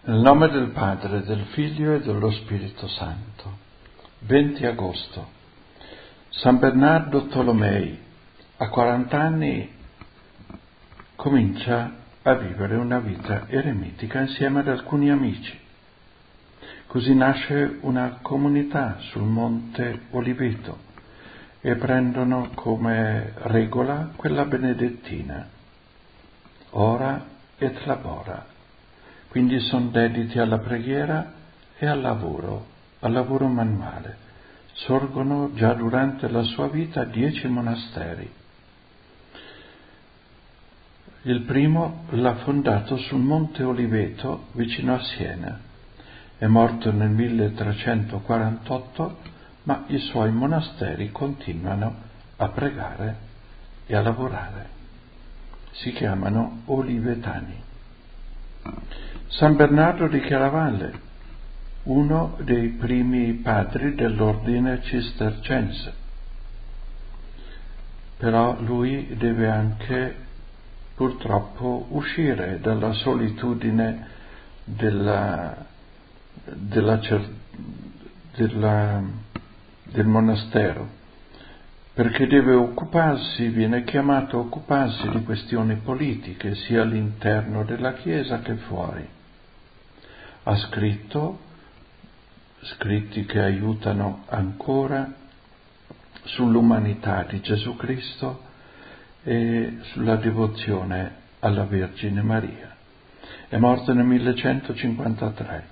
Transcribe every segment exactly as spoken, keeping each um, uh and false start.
Nel nome del Padre, del Figlio e dello Spirito Santo. venti agosto. San Bernardo Tolomei, a quaranta anni, comincia a vivere una vita eremitica insieme ad alcuni amici. Così nasce una comunità sul Monte Oliveto e prendono come regola quella benedettina, ora et labora. Quindi sono dediti alla preghiera e al lavoro, al lavoro manuale. Sorgono già durante la sua vita dieci monasteri. Il primo l'ha fondato sul Monte Oliveto, vicino a Siena. È morto nel milletrecentoquarantotto, ma i suoi monasteri continuano a pregare e a lavorare. Si chiamano Olivetani. San Bernardo di Chiaravalle, uno dei primi padri dell'ordine cistercense. Però lui deve anche purtroppo uscire dalla solitudine della, della, della, del monastero, perché deve occuparsi, viene chiamato a occuparsi di questioni politiche sia all'interno della Chiesa che fuori. Ha scritto scritti che aiutano ancora sull'umanità di Gesù Cristo e sulla devozione alla Vergine Maria. È morto nel millecentocinquantatré.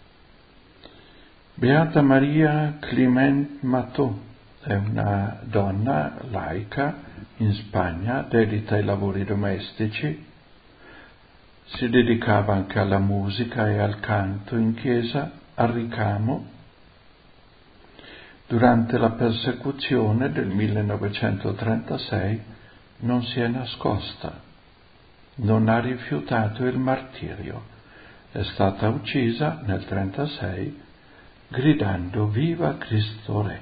Beata Maria Clement Mató è una donna laica in Spagna, dedita ai lavori domestici. Si dedicava anche alla musica e al canto in chiesa, al ricamo. Durante la persecuzione del millenovecentotrentasei non si è nascosta, non ha rifiutato il martirio. È stata uccisa nel trentasei gridando «Viva Cristo Re!».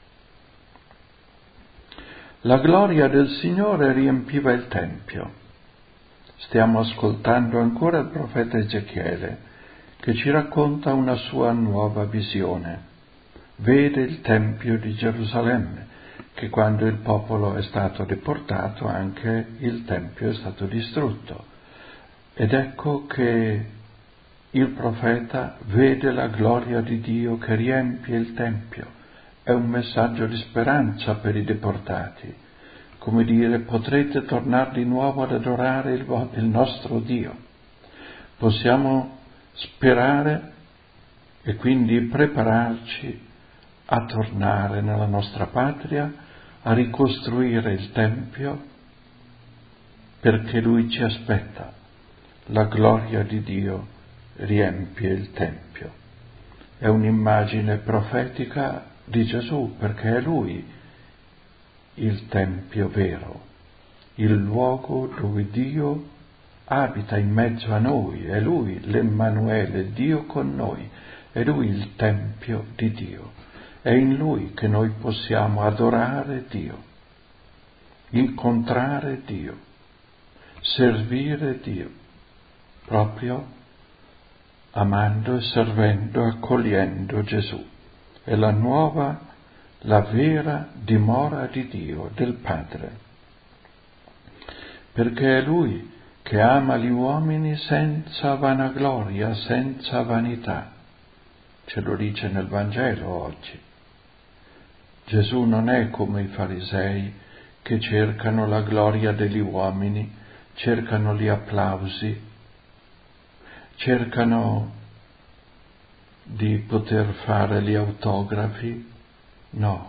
La gloria del Signore riempiva il Tempio. Stiamo ascoltando ancora il profeta Ezechiele, che ci racconta una sua nuova visione. Vede il Tempio di Gerusalemme, che quando il popolo è stato deportato anche il Tempio è stato distrutto. Ed ecco che il profeta vede la gloria di Dio che riempie il Tempio. È un messaggio di speranza per i deportati. Come dire, potrete tornare di nuovo ad adorare il, il nostro Dio. Possiamo sperare e quindi prepararci a tornare nella nostra patria, a ricostruire il Tempio, perché Lui ci aspetta. La gloria di Dio riempie il Tempio. È un'immagine profetica di Gesù, perché è Lui il Tempio vero, il luogo dove Dio abita in mezzo a noi, è Lui l'Emmanuele, Dio con noi, è Lui il Tempio di Dio, è in Lui che noi possiamo adorare Dio, incontrare Dio, servire Dio, proprio amando e servendo, accogliendo Gesù. È la nuova la vera dimora di Dio, del Padre, perché è Lui che ama gli uomini senza vanagloria, senza vanità. Ce lo dice nel Vangelo oggi. Gesù non è come i farisei che cercano la gloria degli uomini, cercano gli applausi, cercano di poter fare gli autografi. No,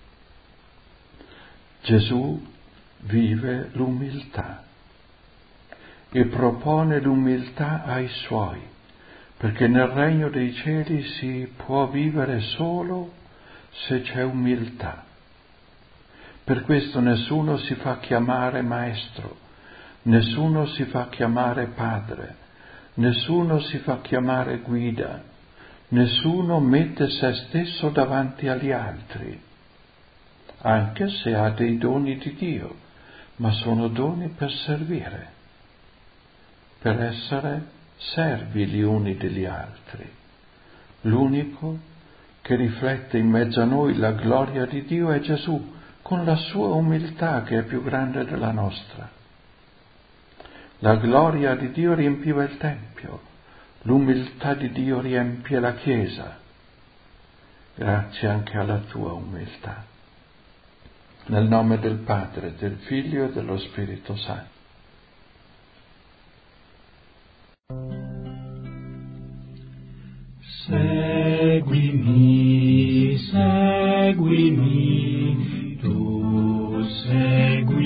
Gesù vive l'umiltà e propone l'umiltà ai Suoi, perché nel regno dei cieli si può vivere solo se c'è umiltà. Per questo nessuno si fa chiamare maestro, nessuno si fa chiamare padre, nessuno si fa chiamare guida, nessuno mette se stesso davanti agli altri, anche se ha dei doni di Dio, ma sono doni per servire, per essere servi gli uni degli altri. L'unico che riflette in mezzo a noi la gloria di Dio è Gesù, con la sua umiltà che è più grande della nostra. La gloria di Dio riempiva il Tempio, l'umiltà di Dio riempie la Chiesa. Grazie anche alla tua umiltà. Nel nome del Padre, del Figlio e dello Spirito Santo. Seguimi, seguimi, tu segui